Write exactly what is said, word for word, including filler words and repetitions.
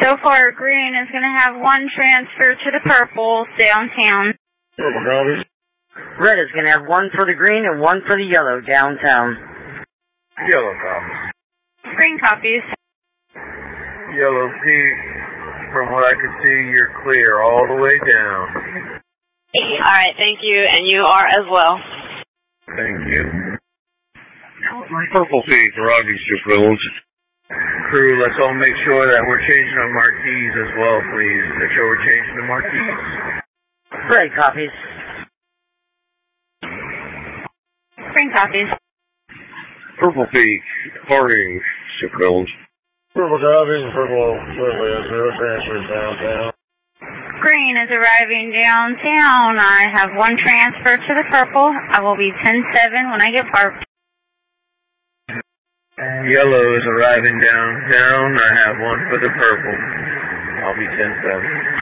So far, green is going to have one transfer to the purple downtown. Purple copies. Red is going to have one for the green and one for the yellow downtown. Yellow copies. Green copies. Yellow peak. From what I can see, you're clear all the way down. All right, thank you, and you are as well. Thank you. Purple peak, Roger Sheffield. Crew, let's all make sure that we're changing our marquees as well, please. Make sure we're changing the marquees. Red copies. Green copies. Purple peak, Harding Sheffield. Purple copies, purple, purple, zero transfers downtown. Green is arriving downtown. I have one transfer to the purple. I will be ten seven when I get parked. Yellow is arriving downtown. I have one for the purple. I'll be ten seven.